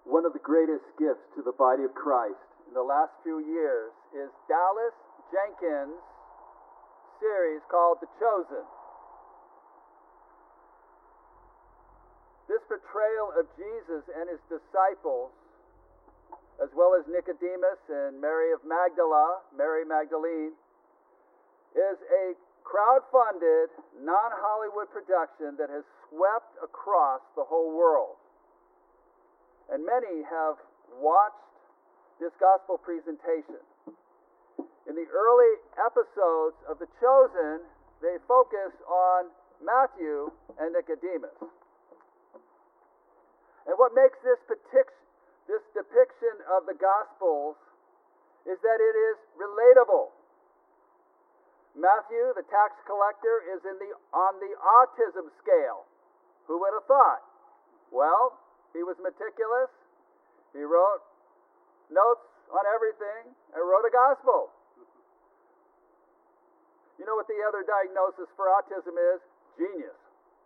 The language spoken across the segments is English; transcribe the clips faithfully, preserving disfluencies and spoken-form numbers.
One of the greatest gifts to the body of Christ in the last few years is Dallas Jenkins' series called The Chosen. This portrayal of Jesus and his disciples, as well as Nicodemus and Mary of Magdala, Mary Magdalene, is a crowd-funded, non-Hollywood production that has swept across the whole world. And many have watched this gospel presentation. In the early episodes of The Chosen, they focus on Matthew and Nicodemus. And what makes this, partic- this depiction of the Gospels is that it is relatable. Matthew, the tax collector, is in the, on the autism scale. Who would have thought? Well, he was meticulous. He wrote notes on everything and wrote a gospel. You know what the other diagnosis for autism is? Genius.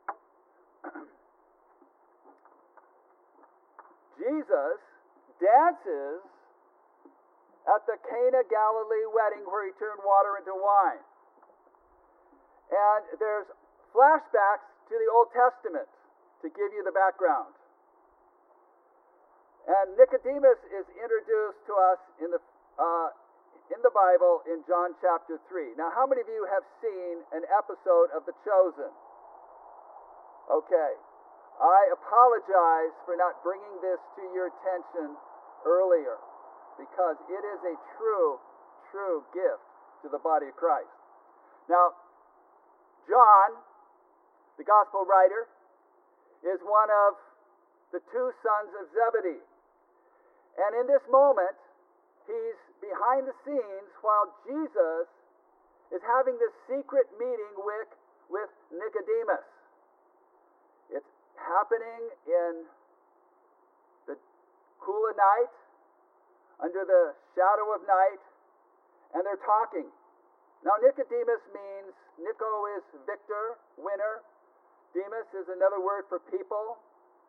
Jesus dances at the Cana Galilee wedding where he turned water into wine. And there's flashbacks to the Old Testament to give you the background. And Nicodemus is introduced to us in the uh, in the Bible in John chapter three. Now, how many of you have seen an episode of The Chosen? Okay. I apologize for not bringing this to your attention earlier, because it is a true, true gift to the body of Christ. Now, John, the gospel writer, is one of the two sons of Zebedee. And in this moment, he's behind the scenes while Jesus is having this secret meeting with, with Nicodemus. It's happening in the cool of night, under the shadow of night, and they're talking. Now, Nicodemus means, Nico is victor, winner. Demas is another word for people.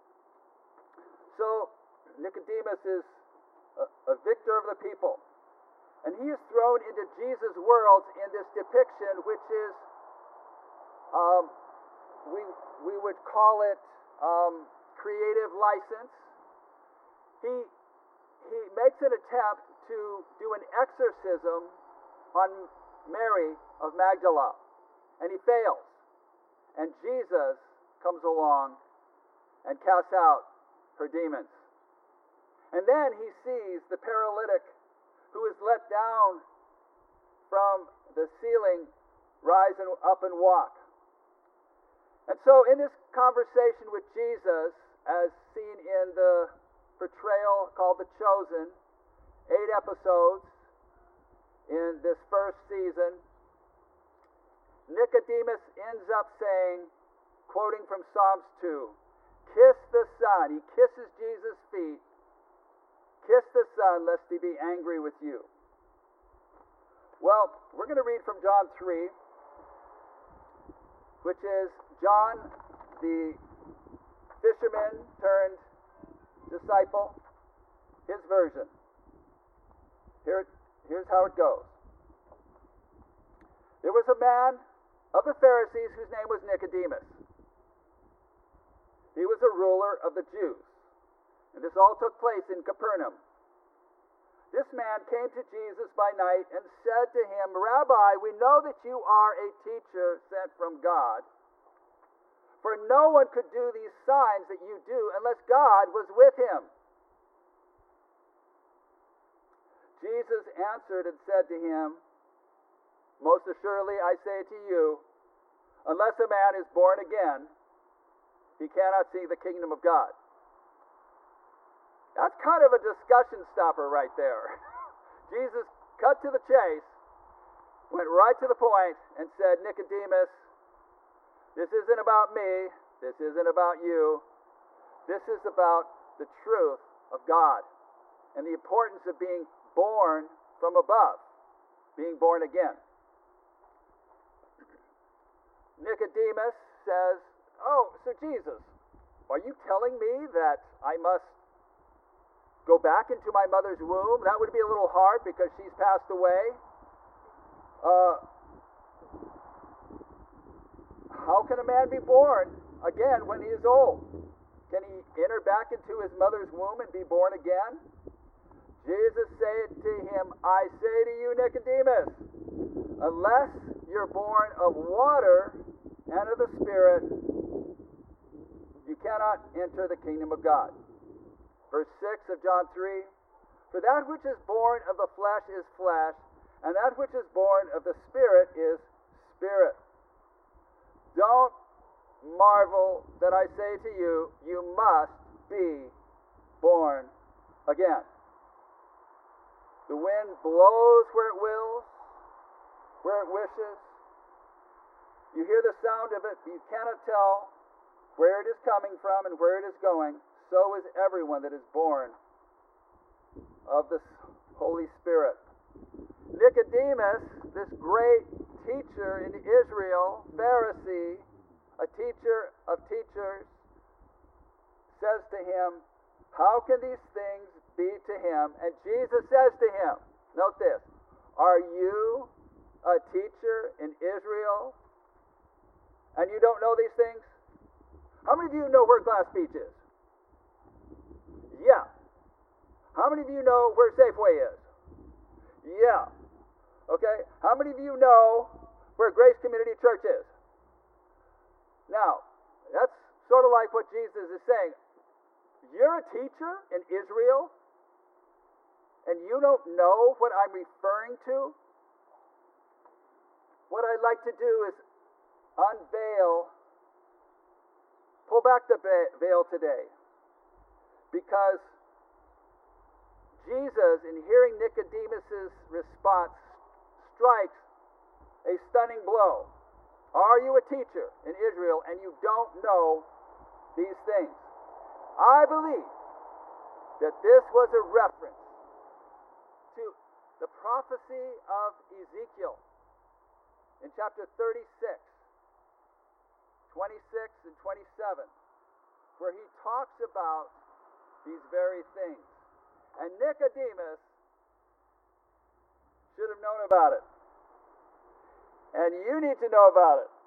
So, Nicodemus is a, a victor of the people. And he is thrown into Jesus' world in this depiction, which is, um, we, we would call it um, creative license. He, he makes an attempt to do an exorcism on Mary of Magdala, and he fails. And Jesus comes along and casts out her demons. And then he sees the paralytic who is let down from the ceiling rise and up and walk. And so in this conversation with Jesus, as seen in the portrayal called The Chosen, eight episodes in this first season, Nicodemus ends up saying, quoting from Psalms two, "Kiss the Son." He kisses Jesus' feet. "Kiss the Son, lest he be angry with you." Well, we're going to read from John three, which is John, the fisherman turned disciple, his version. Here, here's how it goes. There was a man of the Pharisees whose name was Nicodemus. He was a ruler of the Jews. And this all took place in Capernaum. This man came to Jesus by night and said to him, "Rabbi, we know that you are a teacher sent from God. For no one could do these signs that you do unless God was with him." Jesus answered and said to him, "Most assuredly I say to you, unless a man is born again, he cannot see the kingdom of God." That's kind of a discussion stopper right there. Jesus cut to the chase, went right to the point, and said, "Nicodemus, this isn't about me. This isn't about you. This is about the truth of God and the importance of being born from above, being born again." Nicodemus says, "Oh, so Jesus, are you telling me that I must go back into my mother's womb? That would be a little hard because she's passed away. Uh, how can a man be born again when he is old? Can he enter back into his mother's womb and be born again? Jesus said to him, I say to you, Nicodemus, unless you're born of water and of the Spirit, you cannot enter the kingdom of God. Verse six of John three, for that which is born of the flesh is flesh, and that which is born of the Spirit is spirit. Don't marvel that I say to you, you must be born again. The wind blows where it wills, where it wishes. You hear the sound of it, but you cannot tell where it is coming from and where it is going. So is everyone that is born of the Holy Spirit. Nicodemus, this great teacher in Israel, Pharisee, a teacher of teachers, says to him, how can these things be to him? And Jesus says to him, note this, are you a teacher in Israel and you don't know these things? How many of you know where Glass Beach is? Yeah. How many of you know where Safeway is? Yeah. Okay. How many of you know where Grace Community Church is? Now, that's sort of like what Jesus is saying. You're a teacher in Israel, and you don't know what I'm referring to? What I'd like to do is unveil, pull back the veil today. Because Jesus, in hearing Nicodemus' response, strikes a stunning blow. Are you a teacher in Israel and you don't know these things? I believe that this was a reference to the prophecy of Ezekiel in chapter thirty-six, twenty-six and twenty-seven, where he talks about these very things. And Nicodemus should have known about it. And you need to know about it.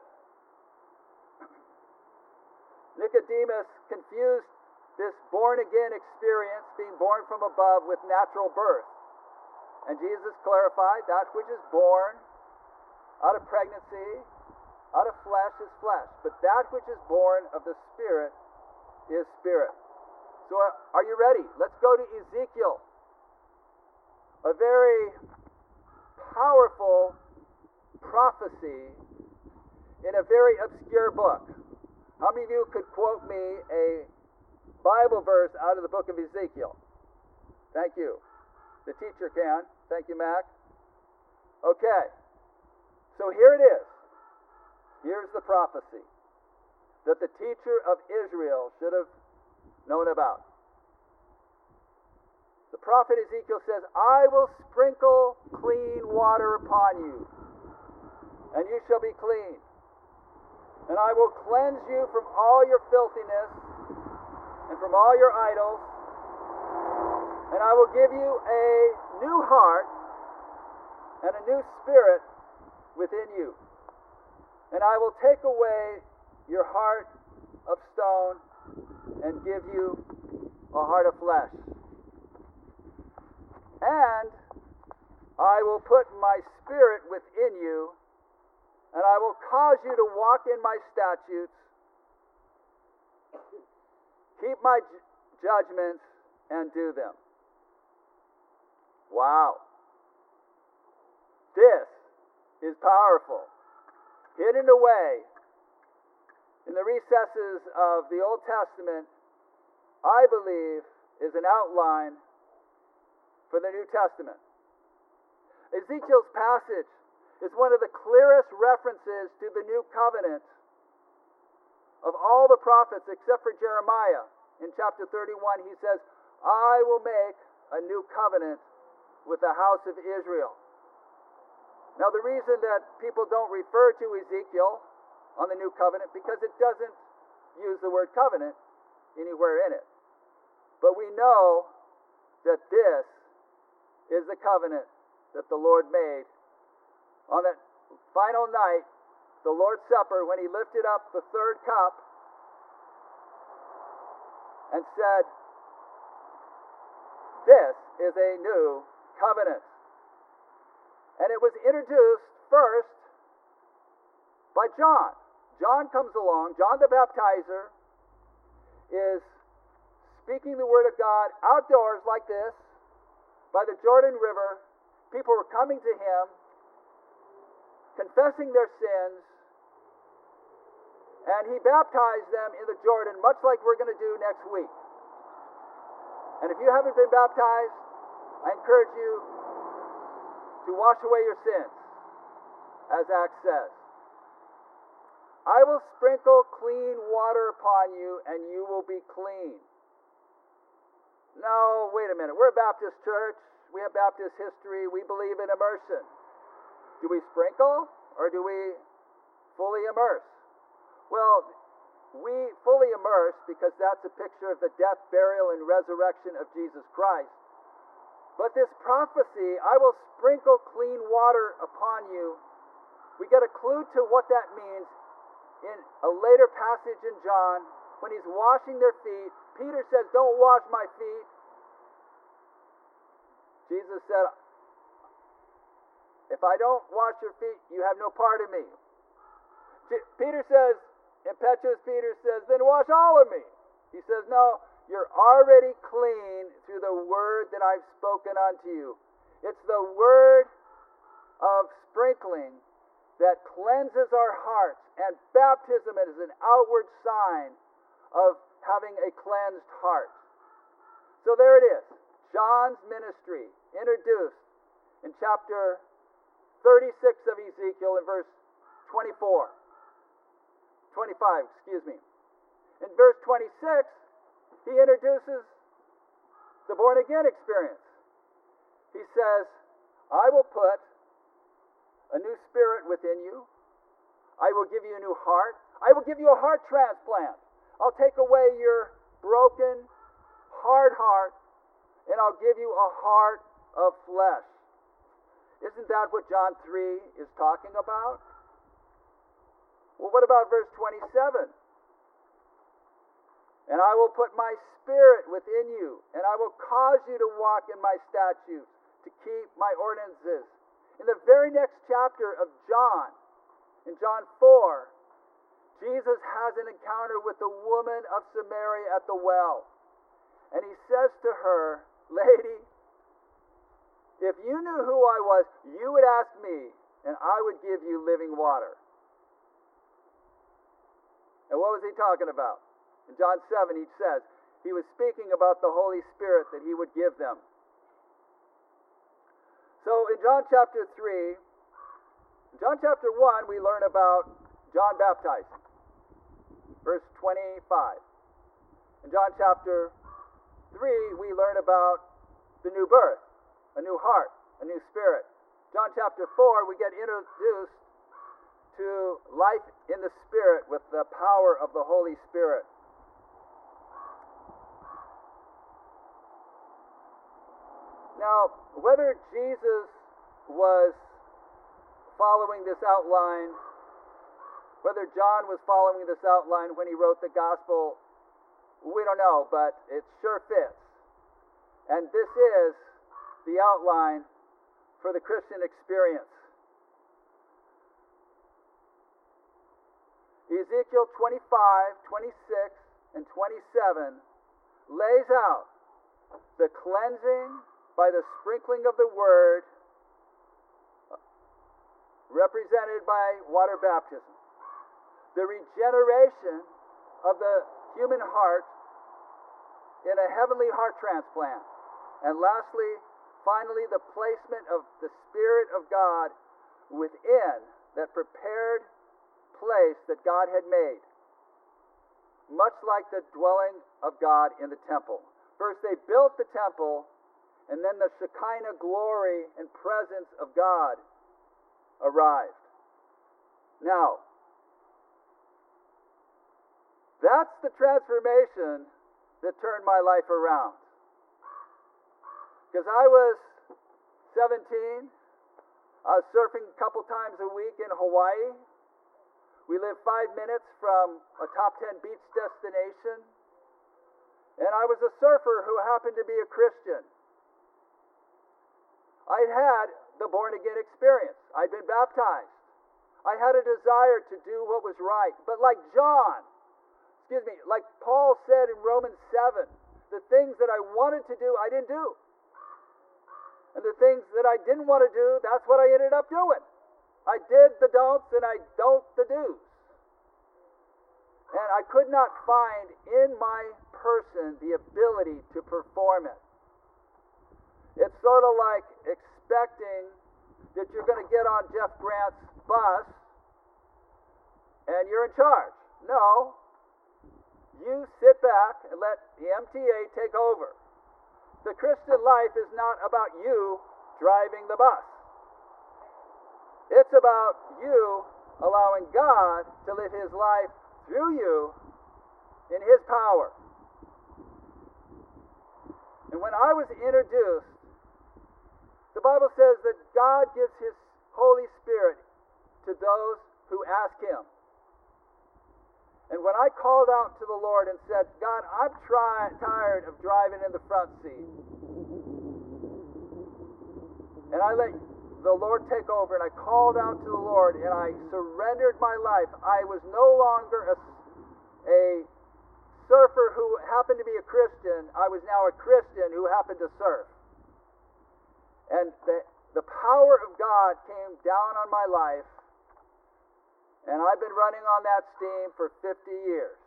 Nicodemus confused this born-again experience, being born from above, with natural birth. And Jesus clarified that which is born out of pregnancy, out of flesh is flesh, but that which is born of the Spirit is spirit. So uh, are you ready? Let's go to Ezekiel, a very powerful prophecy in a very obscure book. How many of you could quote me a Bible verse out of the book of Ezekiel? Thank you. The teacher can. Thank you, Mac. Okay. So here it is. Here's the prophecy that the teacher of Israel should have known about. The prophet Ezekiel says, I will sprinkle clean water upon you, and you shall be clean. And I will cleanse you from all your filthiness and from all your idols. And I will give you a new heart and a new spirit within you. And I will take away your heart of stone and give you a heart of flesh. And I will put my spirit within you, and I will cause you to walk in my statutes, keep my j- judgments, and do them. Wow. This is powerful. Hidden away in the recesses of the Old Testament, I believe, is an outline for the New Testament. Ezekiel's passage is one of the clearest references to the new covenant of all the prophets except for Jeremiah. In chapter thirty-one, he says, I will make a new covenant with the house of Israel. Now, the reason that people don't refer to Ezekiel on the new covenant, because it doesn't use the word covenant anywhere in it. But we know that this is the covenant that the Lord made on that final night, the Lord's Supper, when he lifted up the third cup and said, "This is a new covenant." And it was introduced first by John. John comes along, John the Baptizer is speaking the word of God outdoors like this by the Jordan River. People were coming to him, confessing their sins, and he baptized them in the Jordan, much like we're going to do next week. And if you haven't been baptized, I encourage you to wash away your sins, as Acts says. "I will sprinkle clean water upon you, and you will be clean." No, wait a minute. We're a Baptist church. We have Baptist history. We believe in immersion. Do we sprinkle, or do we fully immerse? Well, we fully immerse because that's a picture of the death, burial, and resurrection of Jesus Christ. But this prophecy, "I will sprinkle clean water upon you," we get a clue to what that means in a later passage in John when he's washing their feet. Peter says, "Don't wash my feet." Jesus said, "If I don't wash your feet, you have no part in me." Peter says, impetuous Peter says, "Then wash all of me." He says, "No, you're already clean through the word that I've spoken unto you." It's the word of sprinkling that cleanses our hearts, and baptism is an outward sign of having a cleansed heart. So there it is. John's ministry introduced in chapter thirty-six of Ezekiel in verse twenty-four. twenty-five, excuse me. In verse twenty-six, he introduces the born-again experience. He says, "I will put a new spirit within you. I will give you a new heart. I will give you a heart transplant. I'll take away your broken, hard heart, and I'll give you a heart of flesh." Isn't that what John three is talking about? Well, what about verse twenty-seven? "And I will put my spirit within you, and I will cause you to walk in my statutes, to keep my ordinances." In the very next chapter of John, in John four, Jesus has an encounter with the woman of Samaria at the well. And he says to her, "Lady, if you knew who I was, you would ask me, and I would give you living water." And what was he talking about? In John seven, he says, he was speaking about the Holy Spirit that he would give them. So in John chapter three, in John chapter one, we learn about John baptizing. Verse twenty-five. In John chapter three, we learn about the new birth, a new heart, a new spirit. John chapter four, we get introduced to life in the Spirit with the power of the Holy Spirit. Now, whether Jesus was following this outline, whether John was following this outline when he wrote the gospel, we don't know, but it sure fits. And this is the outline for the Christian experience. Ezekiel twenty-five, twenty-six, and twenty-seven lays out the cleansing by the sprinkling of the word, represented by water baptism, the regeneration of the human heart in a heavenly heart transplant, and lastly, finally, the placement of the Spirit of God within that prepared place that God had made, much like the dwelling of God in the temple. First, they built the temple, and then the Shekinah glory and presence of God arrived. Now, that's the transformation that turned my life around. Because I was seventeen, I was surfing a couple times a week in Hawaii. We lived five minutes from a top ten beach destination. And I was a surfer who happened to be a Christian. I'd had the born-again experience. I'd been baptized. I had a desire to do what was right. But like John, excuse me, like Paul said in Romans seven, the things that I wanted to do, I didn't do. And the things that I didn't want to do, that's what I ended up doing. I did the don'ts and I don't the do's. And I could not find in my person the ability to perform it. It's sort of like expecting that you're going to get on Jeff Grant's bus and you're in charge. No. You sit back and let the M T A take over. The Christian life is not about you driving the bus. It's about you allowing God to live His life through you in His power. And when I was introduced, the Bible says that God gives His Holy Spirit to those who ask Him. And when I called out to the Lord and said, God, I'm try- tired of driving in the front seat, and I let the Lord take over, and I called out to the Lord, and I surrendered my life, I was no longer a, a surfer who happened to be a Christian. I was now a Christian who happened to surf. And the, the power of God came down on my life, and I've been running on that steam for fifty years.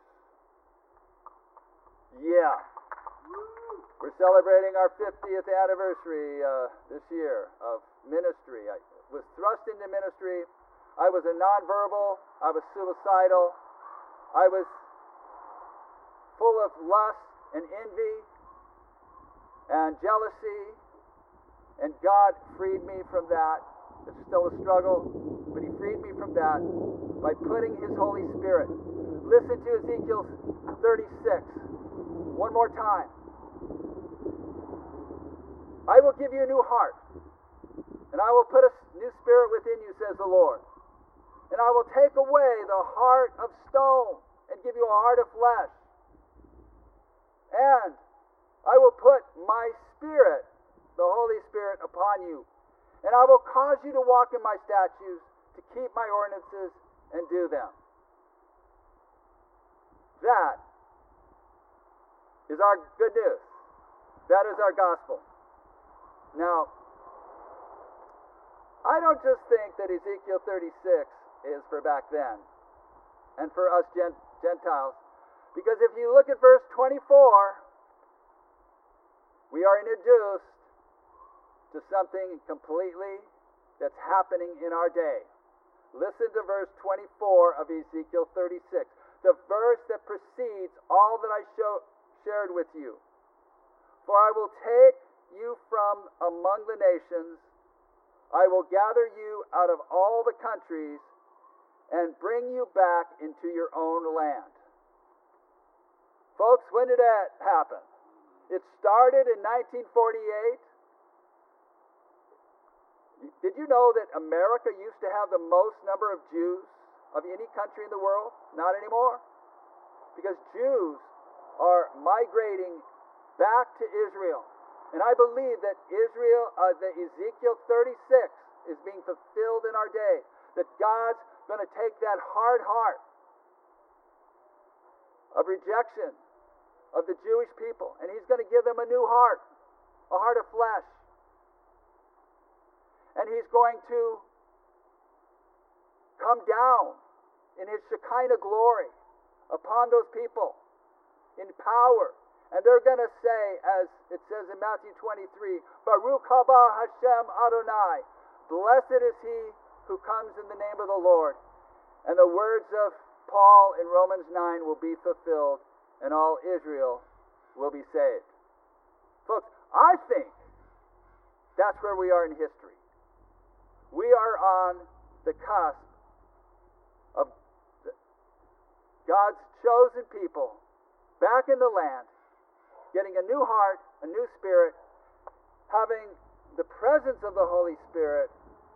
Yeah. We're celebrating our fiftieth anniversary uh, this year of ministry. I was thrust into ministry. I was a nonverbal. I was suicidal. I was full of lust and envy and jealousy. And God freed me from that. It's still a struggle, but He freed me from that by putting His Holy Spirit. Listen to Ezekiel thirty-six one more time. I will give you a new heart, and I will put a new spirit within you, says the Lord. And I will take away the heart of stone and give you a heart of flesh. And I will put my Spirit, the Holy Spirit, upon you. And I will cause you to walk in my statutes, to keep my ordinances, and do them. That is our good news. That is our gospel. Now, I don't just think that Ezekiel thirty-six is for back then and for us Gentiles, because if you look at verse twenty-four, we are introduced to something completely that's happening in our day. Listen to verse twenty-four of Ezekiel thirty-six, the verse that precedes all that I show, shared with you. For I will take you from among the nations, I will gather you out of all the countries, and bring you back into your own land. Folks, when did that happen? It started in nineteen forty-eight. Did you know that America used to have the most number of Jews of any country in the world? Not anymore. Because Jews are migrating back to Israel. And I believe that Israel, uh, that Ezekiel thirty-six is being fulfilled in our day. That God's going to take that hard heart of rejection of the Jewish people, and He's going to give them a new heart, a heart of flesh. And He's going to come down in His Shekinah glory upon those people in power. And they're going to say, as it says in Matthew twenty-three, Baruch haba Hashem Adonai, blessed is He who comes in the name of the Lord. And the words of Paul in Romans nine will be fulfilled, and all Israel will be saved. Folks, I think that's where we are in history. We are on the cusp of God's chosen people back in the land, getting a new heart, a new spirit, having the presence of the Holy Spirit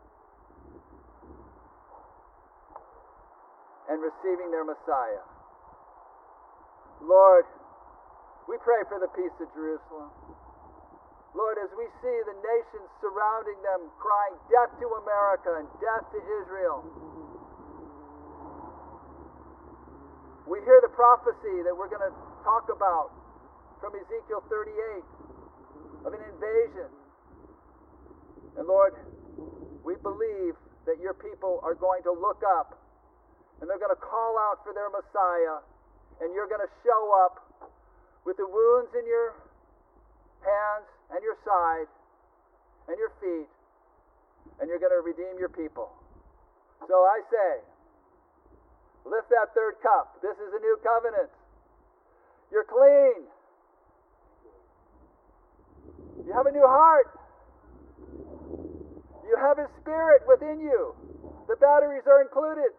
and receiving their Messiah. Lord, we pray for the peace of Jerusalem. Lord, as we see the nations surrounding them crying, death to America and death to Israel, we hear the prophecy that we're going to talk about from Ezekiel thirty-eight of an invasion. And Lord, we believe that your people are going to look up and they're going to call out for their Messiah, and you're going to show up with the wounds in your hands and your side and your feet, and you're going to redeem your people. So I say, lift that third cup. This is a new covenant. You're clean. You have a new heart. You have His Spirit within you. The batteries are included.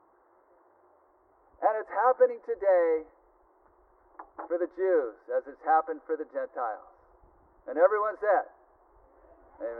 And it's happening today for the Jews as it's happened for the Gentiles. And everyone said,